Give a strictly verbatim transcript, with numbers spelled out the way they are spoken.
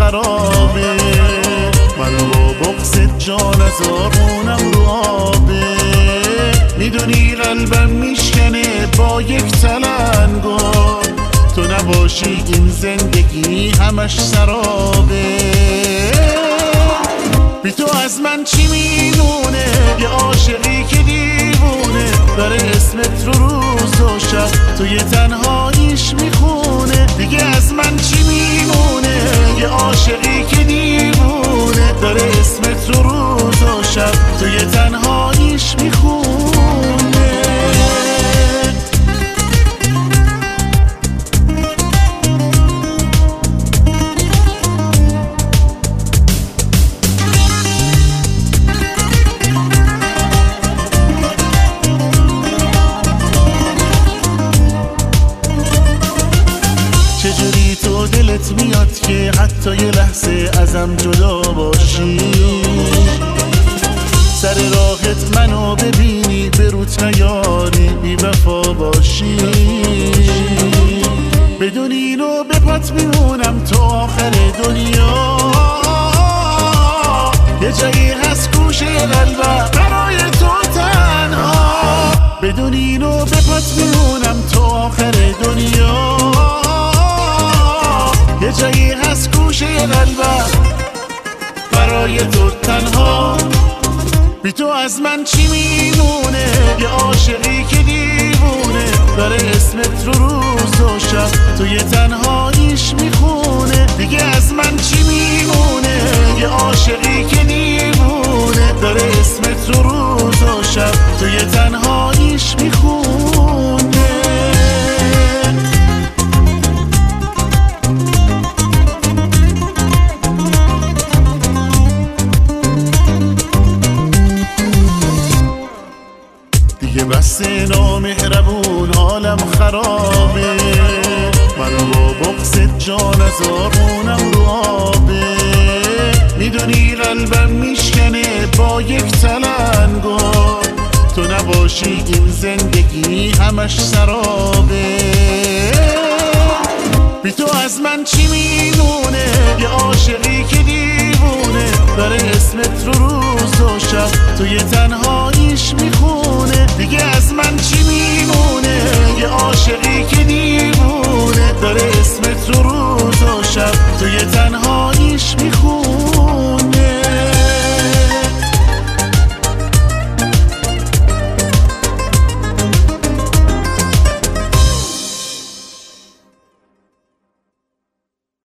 خرابه، منو با بغضت جان از آرمونم رو آبه. میدونی قلبم میشکنه با یک تلنگر، تو نباشی این زندگی همش سرابه. بی تو از من چی میمونه؟ یه عاشقی که دیوونه داره اسمت رو روز و شب توی تنهاییش میخونه. دیگه از من چی میمونه؟ یه عاشقی که دیوونه داره اسمت رو روز و شب توی تنهاییش میخونه. چجوری تو دلت میاد که حتی یه لحظه ازم جدا باشی؟ سر راهت منو ببینی به روت نیاری بی وفا باشی. بدون اینو به پات میمونم تا آخر دنیا. یه جایی هست گوشه قلبم برای تو تنها. بدون اینو به پات میمونم تا آخر دنیا. یه جایی هست گوشه قلبم برای تو تنها. بی تو از من چی میمونه؟ یه عاشقی که دیوونه داره اسمت رو روز و شب توی تنهاییش میخونه. دیگه از من چی میمونه؟ یه عاشقی که دیوونه داره اسمت رو روز و شب توی تنهاییش میخونه. دیگه بس نامهربون حالم خرابه، منو با بغضت جان از آرمونم رو آبه. میدونی قلبم میشکنه با یک تلنگر، تو نباشی این زندگی همش سرابه. بی تو از من چی میمونه؟ یه عاشقی که دیوونه داره اسمت رو روز و شب توی تنهاییش میخونه. دیگه از من چی میمونه؟ یه عاشقی که